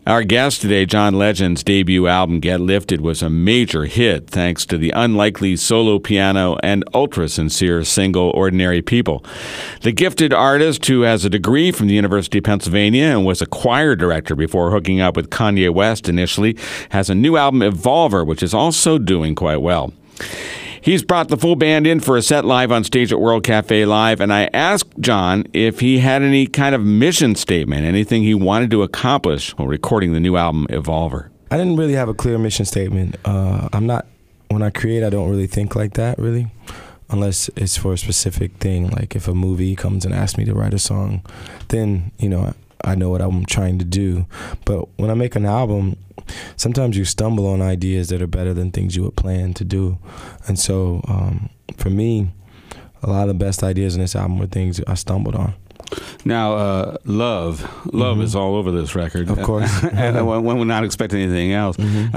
Our guest today, John Legend's debut album, Get Lifted, was a major hit thanks to the unlikely solo piano and ultra-sincere single, Ordinary People. The gifted artist, who has a degree from the University of Pennsylvania and was a choir director before hooking up with Kanye West initially, has a new album, Evolver, which is also doing quite well. He's brought the full band in for a set live on stage at World Cafe Live, and I asked John if he had any kind of mission statement, anything he wanted to accomplish while recording the new album, Evolver. I didn't really have a clear mission statement. When I create, I don't really think like that, really, unless it's for a specific thing. Like if a movie comes and asks me to write a song, then, I know what I'm trying to do. But when I make an album, sometimes you stumble on ideas that are better than things you would plan to do. And so for me, a lot of the best ideas in this album were things I stumbled on. Now, love is all over this record. Of course. And one would not expect anything else.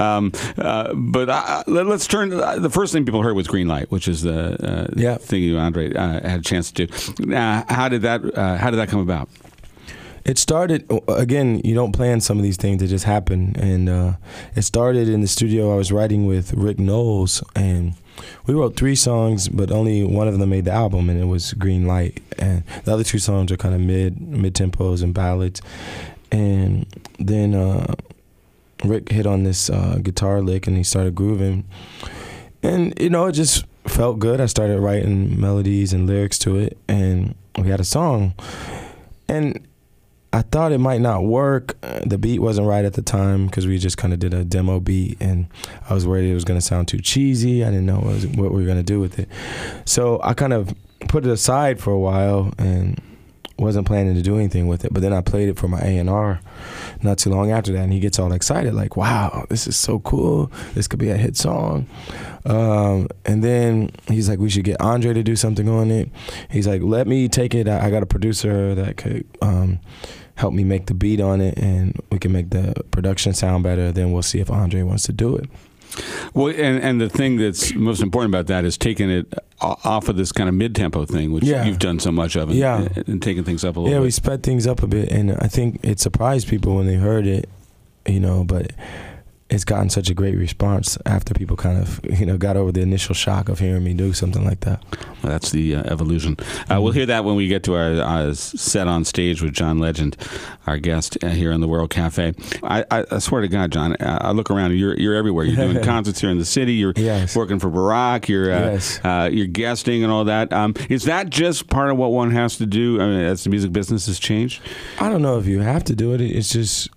But let's turn, the first thing people heard was Green Light, which is the thing you, Andre, had a chance to do. How did that come about? It started, again, you don't plan some of these things, they just happen. And it started in the studio. I was writing with Rick Knowles, and we wrote 3 songs, but only one of them made the album, and it was Green Light. And the other 2 songs are kind of mid-tempos and ballads. And then Rick hit on this guitar lick, and he started grooving. And, it just felt good. I started writing melodies and lyrics to it, and we had a song. And I thought it might not work. The beat wasn't right at the time because we just kind of did a demo beat, and I was worried it was going to sound too cheesy. I didn't know what we were going to do with it. So I kind of put it aside for a while and wasn't planning to do anything with it. But then I played it for my A&R not too long after that, and he gets all excited, like, wow, this is so cool. This could be a hit song. And then he's like, we should get Andre to do something on it. He's like, let me take it. I got a producer that could help me make the beat on it, and we can make the production sound better. Then we'll see if Andre wants to do it. Well, and the thing that's most important about that is taking it off of this kind of mid-tempo thing, which you've done so much of, and taking things up a little bit. Yeah, we sped things up a bit, and I think it surprised people when they heard it, but it's gotten such a great response after people kind of, got over the initial shock of hearing me do something like that. Well, that's the evolution. We'll hear that when we get to our set on stage with John Legend, our guest here in the World Cafe. I swear to God, John, I look around and you're everywhere. You're doing concerts here in the city. You're working for Barack. You're guesting and all that. Is that just part of what one has to do as the music business has changed? I don't know if you have to do it. It's just,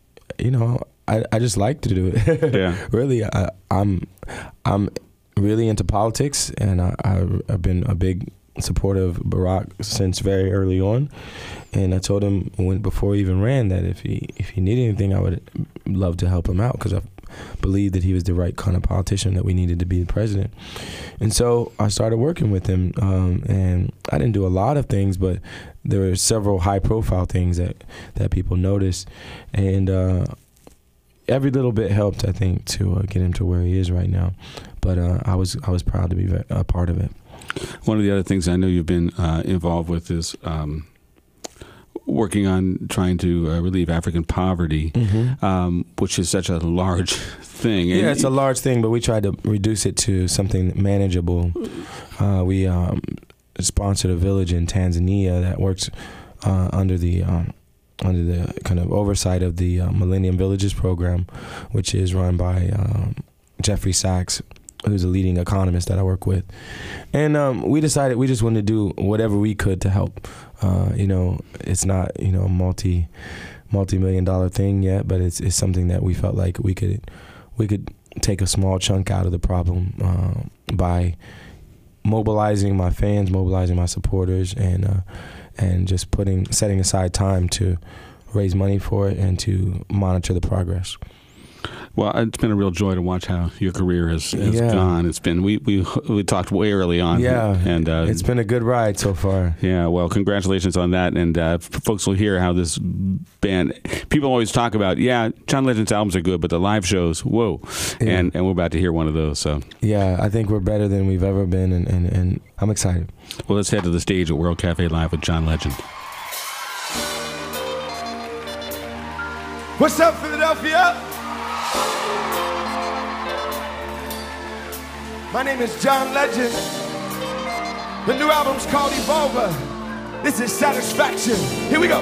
I just like to do it. Yeah. Really, I'm really into politics, and I've been a big supporter of Barack since very early on. And I told him before he even ran that if he needed anything, I would love to help him out, because I believed that he was the right kind of politician that we needed to be the president. And so I started working with him, and I didn't do a lot of things, but there were several high-profile things that people noticed, and every little bit helped, I think, to get him to where he is right now. But I was proud to be a part of it. One of the other things I know you've been involved with is working on trying to relieve African poverty, which is such a large thing. Yeah, it's a large thing, but we tried to reduce it to something manageable. We sponsored a village in Tanzania that works under the kind of oversight of the Millennium Villages program, which is run by Jeffrey Sachs, who's a leading economist that I work with. And we decided we just wanted to do whatever we could to help. It's not, a multi-million-dollar thing yet, but it's something that we felt like we could take a small chunk out of the problem by mobilizing my fans, mobilizing my supporters, and just setting aside time to raise money for it and to monitor the progress. Well, it's been a real joy to watch how your career has gone. It's been we talked way early on. Yeah, and it's been a good ride so far. Yeah, well, congratulations on that, and folks will hear how this band. People always talk about, John Legend's albums are good, but the live shows, whoa, and we're about to hear one of those. So yeah, I think we're better than we've ever been, and I'm excited. Well, let's head to the stage at World Cafe Live with John Legend. What's up, Philadelphia? My name is John Legend. The new album's called Evolver. This is Satisfaction. Here we go.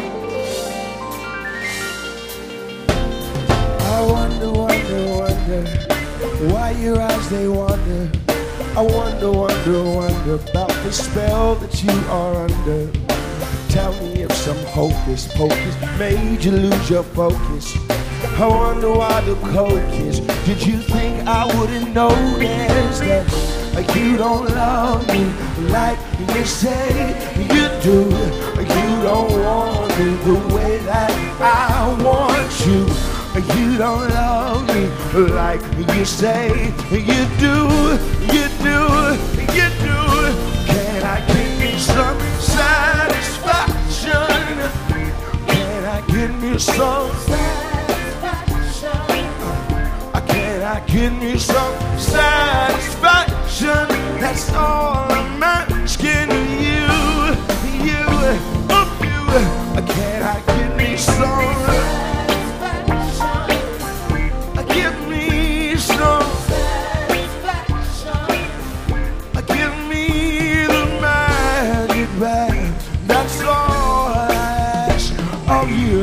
I wonder, wonder, wonder why your eyes they wander. I wonder, wonder, wonder about the spell that you are under. Tell me if some hocus pocus made you lose your focus. I wonder why the coke is. Did you think I wouldn't notice that you don't love me like you say you do? You don't want me the way that I want you. You don't love me like you say you do. You do, you do. Can I give me some satisfaction? Can I give me some satisfaction? Can I give me some satisfaction? That's all I'm asking you. You, oh you. Can I give me some? Give me some satisfaction. Give me the magic back. That's all I ask of you.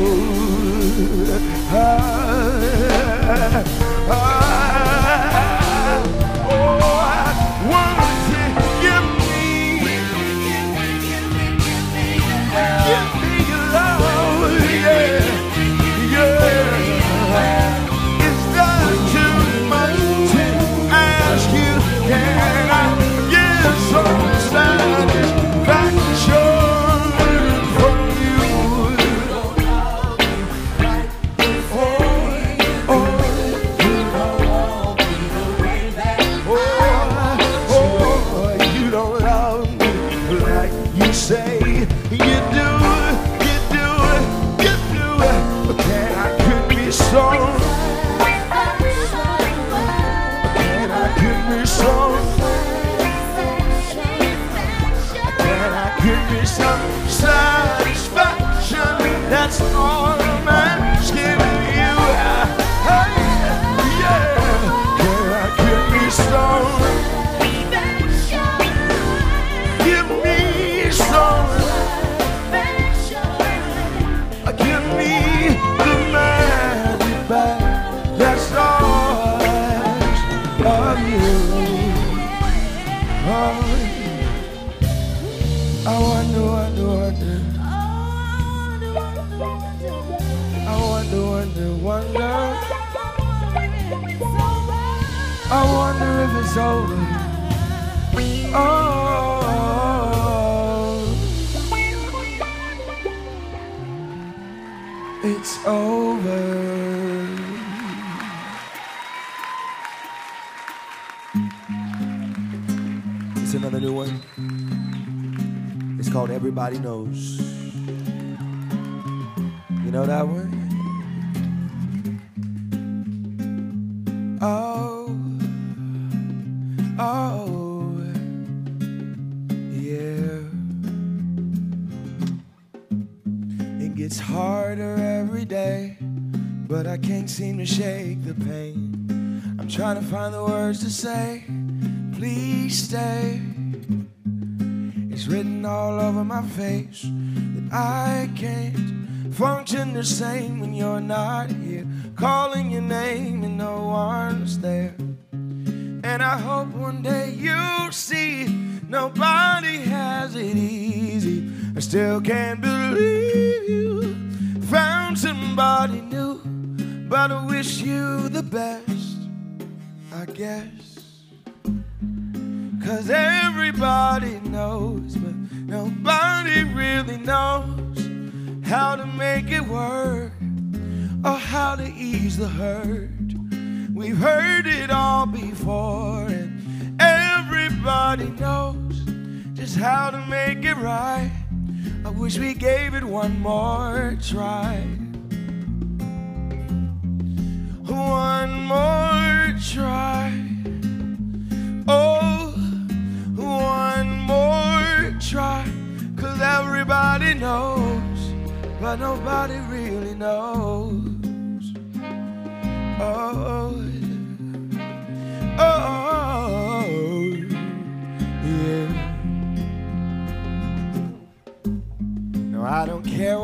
That's all I'm asking you. Hey, yeah. Can I give me some? Give me some. Give me the magic back. That's all I ask of you. Oh, I wonder, wonder, wonder. I wonder, wonder, wonder. I wonder if it's over. Oh, it's over. It's another new one. It's called Everybody Knows. You know that one? Oh, oh, yeah. It gets harder every day, but I can't seem to shake the pain. I'm trying to find the words to say, please stay. It's written all over my face that I can't function the same when you're not here, calling your name and no one's there. And I hope one day you'll see nobody has it easy. I still can't believe you found somebody new, but I wish you the best, I guess. 'Cause everybody knows, but nobody really knows how to make it work, or how to ease the hurt. We've heard it all before, and everybody knows just how to make it right. I wish we gave it one more try. One more try. Oh, one more try. 'Cause everybody knows, but nobody really knows.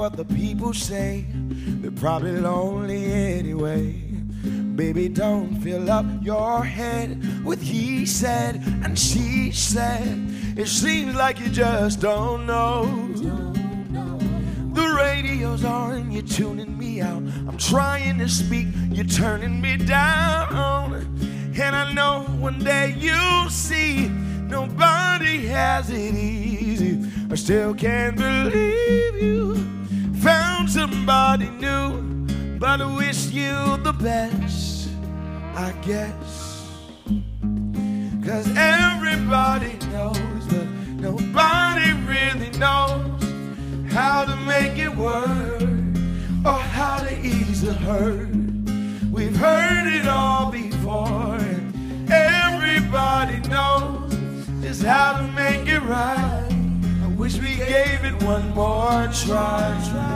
what the people say. They're probably lonely anyway. Baby, don't fill up your head with he said and she said. It seems like you just don't know. The radio's on, you're tuning me out. I'm trying to speak, you're turning me down. And I know one day you'll see nobody has it easy. I still can't believe you found somebody new, but I wish you the best, I guess. 'Cause everybody knows, but nobody really knows how to make it work or how to ease the hurt. We've heard it all before, and everybody knows just how to make it right. I wish we gave it one more try.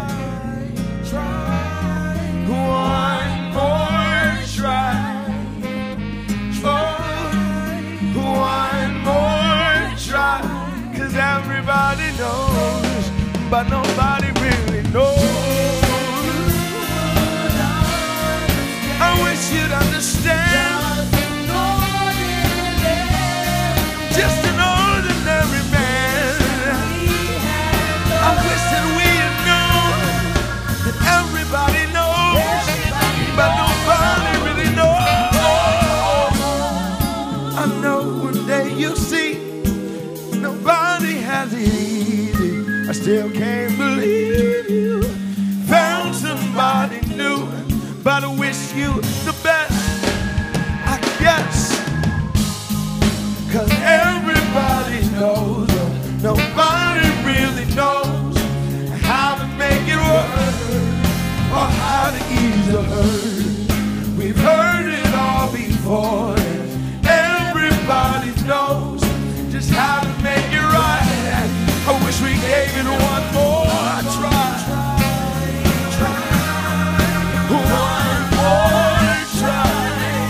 One more try. One more try. 'Cause everybody knows, but nobody really knows. I wish you'd understand. Just an ordinary man. I wish that we had known that everybody knows, but nobody really knows. I know one day you'll see nobody has it easy. I still can't believe you found somebody new, but I wish you the best, I guess. 'Cause everybody knows, nobody really knows how to make it work or how to ease the hurt. We've heard it all before, and everybody knows just how to make it right. I wish we gave it one more try. One more try.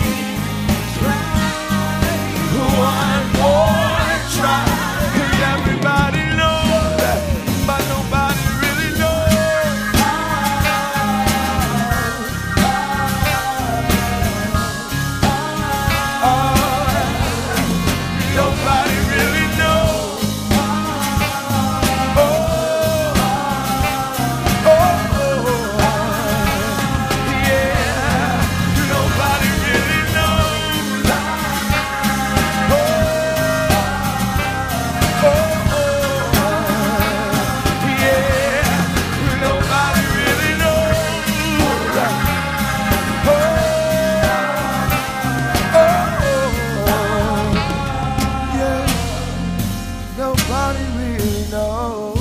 One more try. 'Cause everybody knows, but nobody really knows. Nobody really knows. Yeah. Nobody really knows. Yeah. Nobody really knows. Yeah. Nobody really knows.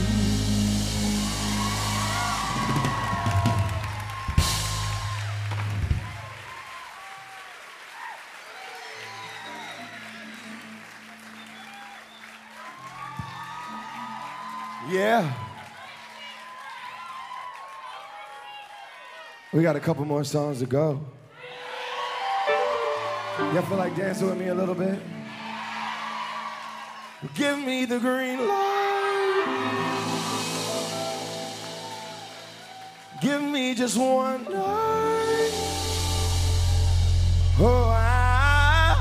Yeah. We got a couple more songs to go. Y'all feel like dancing with me a little bit? Give me the green light. Give me just one night. Oh, I'm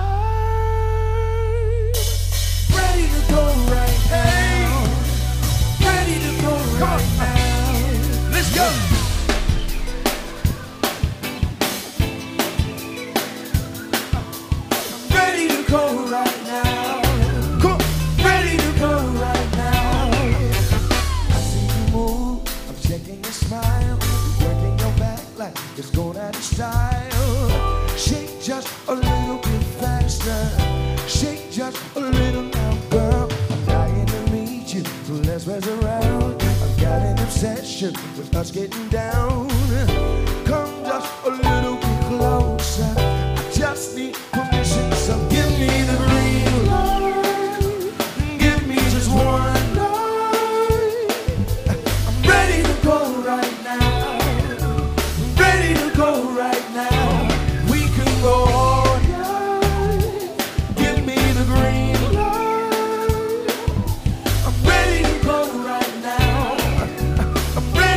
ready to go right now. Ready to go right now. Let's go. Ready to go right now. Cool. Ready to go right now. I see you move. I'm checking your smile. Working your back like it's going out of style. Shake just a little bit faster. Shake just a little now, girl. I'm dying to meet you, so let's mess around. I've got an obsession with us getting down. Come just a little bit closer. I just need permission, so give me the green light. Give me just one night. I'm ready to go right now. I'm ready to go right now. We can go all night. Give me the green light. I'm ready to go right now. I'm ready.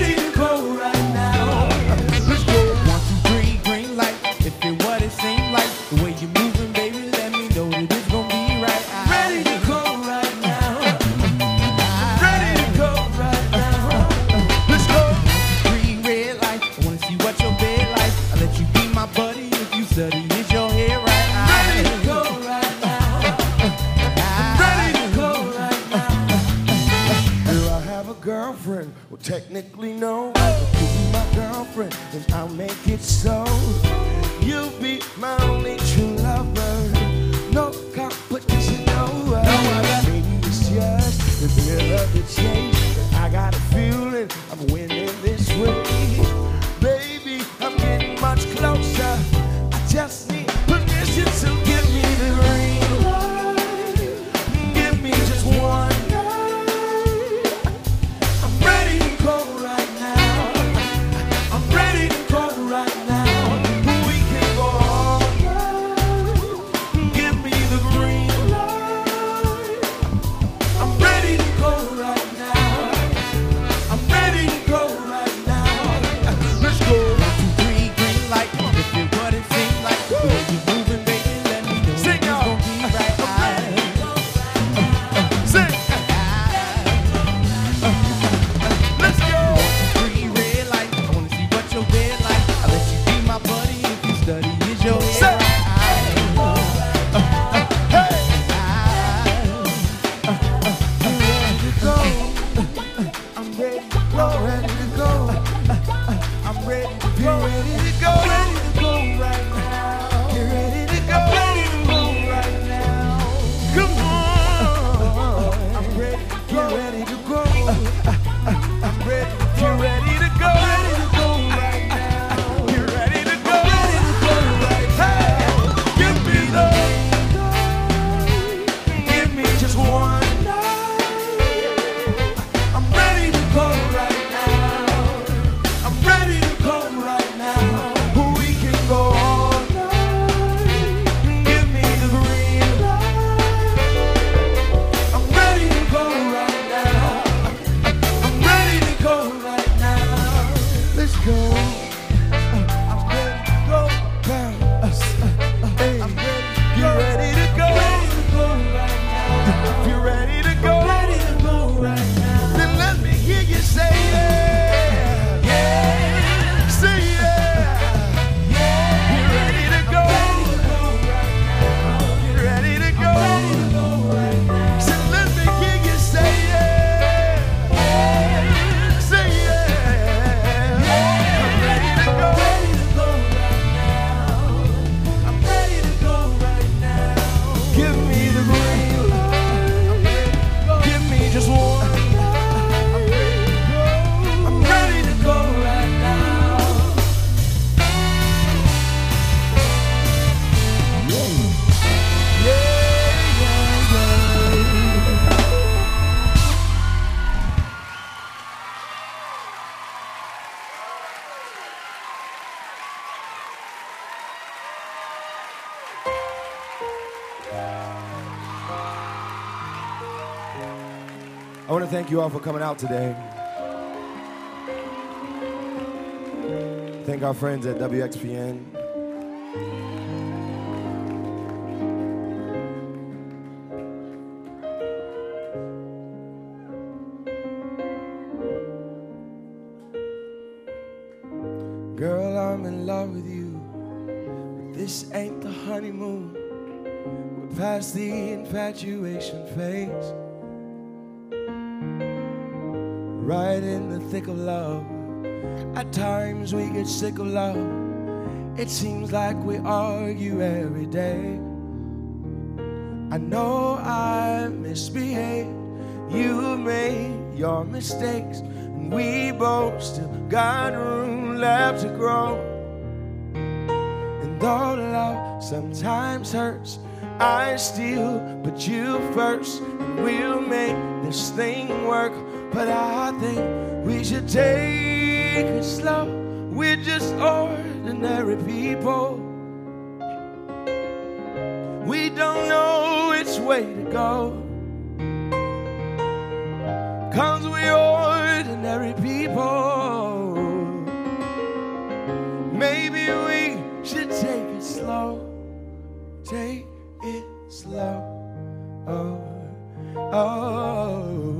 technically no. You'll be my girlfriend, and I'll make it so. You'll be my only true lover. No competition, no. Maybe it's just the thrill of the chase. I got a feeling I'm winning this race. Baby, I'm getting much closer. I just need permission to give me the green light. Give me just one night. I'm ready to go right now. I'm ready to go right now. We can go all night. Give me the green light. I'm ready to go right now. I'm ready to go right now. Let's go. 1, 2, 3, green light. If it what it seems like, the way you moving, baby, let me know. Sing, y'all. It's gonna be right. Sing. Let's go. 1, 2, 3, red light. I wanna see what your bed like. I'll let you be my buddy if you study is your head. Hey. I'm ready to go. Ready to go. I'm ready to go. Ready to go. Ready to go right now. Get ready to go. Ready to go right now. Come on. I'm ready to go. Ready to go. I'm ready. You're ready to go. Ready to go right now. You're ready to go. Ready to go right now. Give me the. Give me just one night. I'm ready to go right now. I'm ready to go right now. We can go all night. Give me the green light. I'm ready to go right now. I'm ready to go right now. Let's go. I'm ready to go. Hey, I'm ready. You ready to go? Ready to go right now. If you're ready to go, ready to go right now. Then let me hear you say yeah, yeah, say yeah, yeah. You ready to go? Ready to go right now. You ready to go? Ready to go right now. So let me hear you say yeah, yeah, say yeah, yeah. I'm ready to go. Ready to go right now. I'm ready to go right now. Give me the green light. Give me just one. I'm ready to go right now. Yeah, yeah, I want to thank you all for coming out today. Thank our friends at WXPN. Girl, I'm in love with you, but this ain't the honeymoon. We're past the infatuation phase. Right in the thick of love. At times we get sick of love. It seems like we argue every day. I know I misbehaved. You made your mistakes, and we both still got room left to grow. And though love sometimes hurts, I still put you first, and we'll make this thing work. But I think we should take it slow. We're just ordinary people. We don't know which way to go, 'cause we're ordinary people. Maybe we should take it slow. Take it slow. Oh, oh.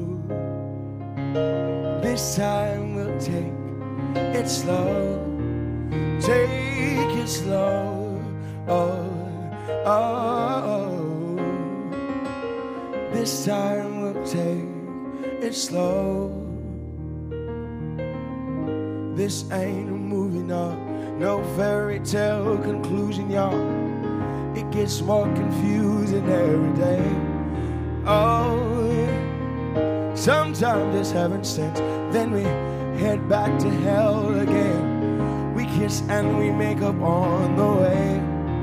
This time we'll take it slow. Take it slow. Oh, oh. This time we'll take it slow. This ain't a movie, no fairy tale conclusion, y'all. It gets more confusing every day. Oh, sometimes it's heaven sent, then we head back to hell again. We kiss and we make up on the way.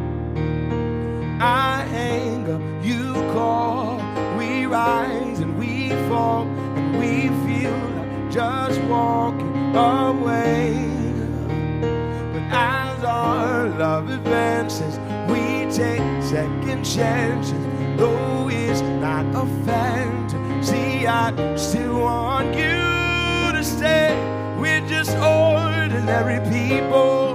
I hang up, you call, we rise and we fall, and we feel like just walking away. But as our love advances, we take second chances. Though it's not a fantasy, I still want you to stay. We're just ordinary people.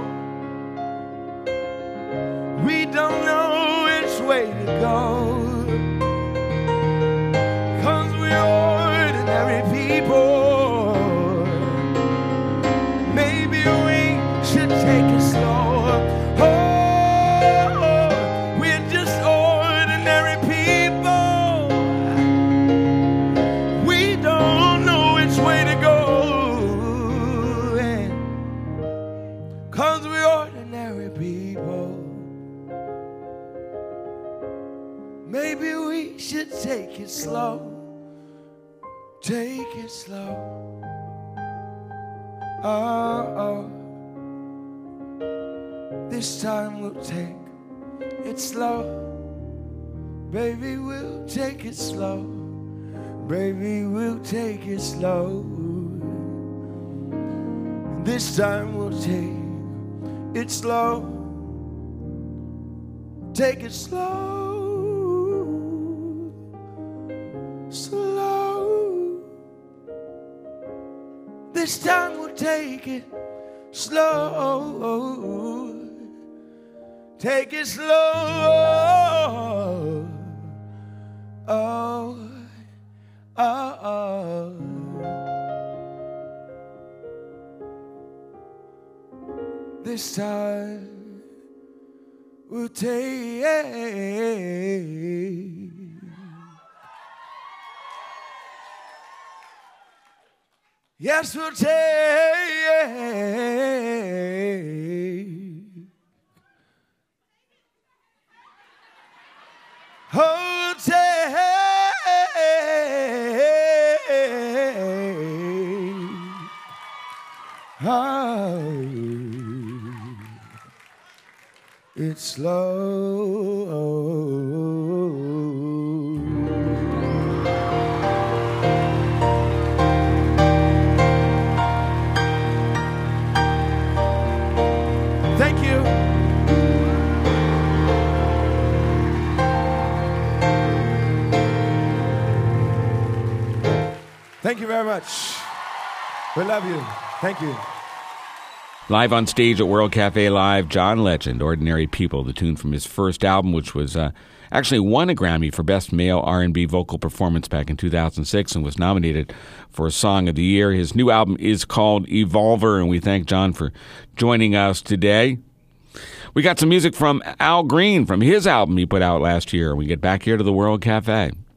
We don't know which way to go, 'cause we're ordinary people. Maybe we should take it slow. Oh, we're just ordinary people. We don't know which way to go, 'cause we're ordinary people. Maybe we should take it slow. Take it slow. Oh. This time we'll take it slow. Baby, we'll take it slow. Baby, we'll take it slow. This time we'll take it slow. Take it slow. Slow. This time we'll take it slow. Take it slow. Oh. This time we'll take. Yes, we'll take. Oh, take. Oh, it's slow. Thank you. Thank you very much. We love you. Thank you. Live on stage at World Cafe Live, John Legend, Ordinary People, the tune from his first album, which was actually won a Grammy for Best Male R&B Vocal Performance back in 2006 and was nominated for Song of the Year. His new album is called Evolver, and we thank John for joining us today. We got some music from Al Green from his album he put out last year. We get back here to the World Cafe.